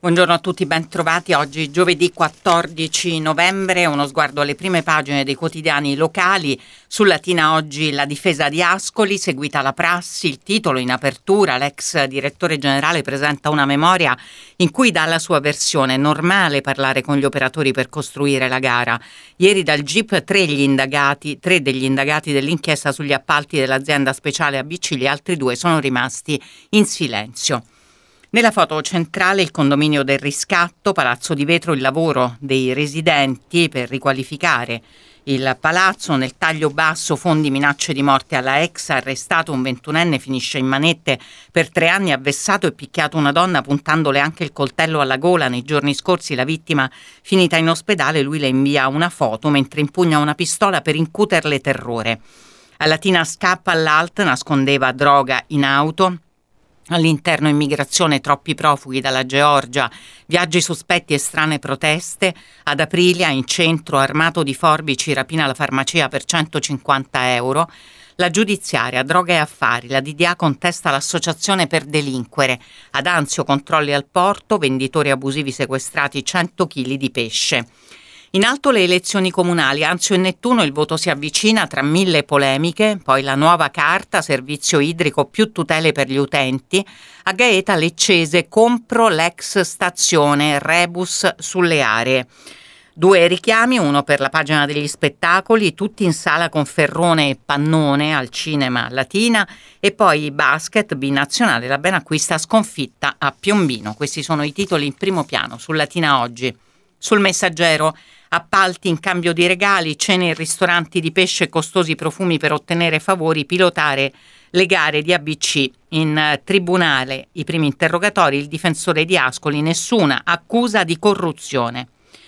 Buongiorno a tutti, ben trovati. Oggi giovedì 14 novembre, uno sguardo alle prime pagine dei quotidiani locali. Su Latina oggi la difesa di Ascoli, seguita la prassi, il titolo in apertura, l'ex direttore generale presenta una memoria in cui dà la sua versione. È normale parlare con gli operatori per costruire la gara. Ieri dal GIP tre degli indagati dell'inchiesta sugli appalti dell'azienda speciale ABC, gli altri due sono rimasti in silenzio. Nella foto centrale il condominio del riscatto, Palazzo di Vetro, il lavoro dei residenti per riqualificare il palazzo. Nel taglio basso, fondi, minacce di morte alla ex, arrestato un 21enne, finisce in manette per 3 anni, ha vessato e picchiato una donna puntandole anche il coltello alla gola. Nei giorni scorsi la vittima, finita in ospedale, lui le invia una foto mentre impugna una pistola per incuterle terrore. A Latina scappa all'Alt, nascondeva droga in auto. All'interno immigrazione, troppi profughi dalla Georgia, viaggi sospetti e strane proteste. Ad Aprilia, in centro, armato di forbici, rapina la farmacia per 150 euro. La giudiziaria, droga e affari, la DDA contesta l'associazione per delinquere. Ad Anzio, controlli al porto, venditori abusivi sequestrati 100 kg di pesce. In alto le elezioni comunali, Anzio e Nettuno, il voto si avvicina tra 1000 polemiche, poi la nuova carta, servizio idrico, più tutele per gli utenti. A Gaeta Leccese, compro l'ex stazione, rebus sulle aree. 2 richiami, uno per la pagina degli spettacoli, tutti in sala con Ferrone e Pannone al cinema Latina, e poi basket, binazionale, la Benacquista sconfitta a Piombino. Questi sono i titoli in primo piano su Latina oggi. Sul Messaggero, appalti in cambio di regali, cene in ristoranti di pesce e costosi profumi per ottenere favori, pilotare le gare di ABC. In tribunale i primi interrogatori, il difensore di Ascoli, nessuna accusa di corruzione.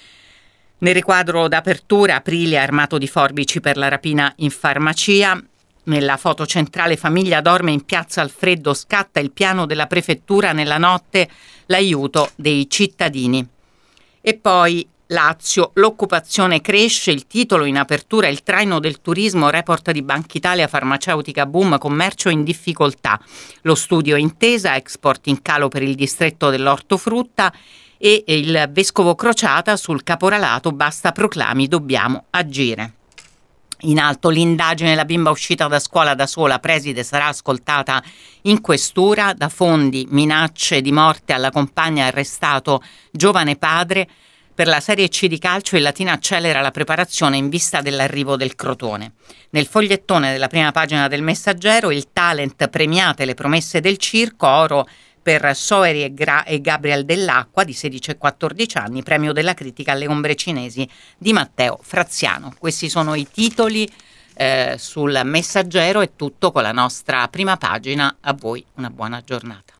Nel riquadro d'apertura, Aprilia armato di forbici per la rapina in farmacia. Nella foto centrale, famiglia dorme in piazza al freddo, scatta il piano della prefettura, nella notte l'aiuto dei cittadini. E poi Lazio, l'occupazione cresce, il titolo in apertura, il traino del turismo, report di Bankitalia, farmaceutica boom, commercio in difficoltà. Lo studio Intesa, export in calo per il distretto dell'ortofrutta, e il vescovo Crociata sul caporalato, basta proclami, dobbiamo agire. In alto l'indagine, la bimba uscita da scuola da sola, preside, sarà ascoltata in questura. Da Fondi, minacce di morte alla compagna, arrestato giovane padre. Per la Serie C di calcio il Latina accelera la preparazione in vista dell'arrivo del Crotone. Nel fogliettone della prima pagina del Messaggero, il talent, premiate le promesse del circo, oro per Soeri e Gabriel Dell'Acqua di 16 e 14 anni, premio della critica alle ombre cinesi di Matteo Fraziano. Questi sono i titoli sul Messaggero. È tutto con la nostra prima pagina. A voi una buona giornata.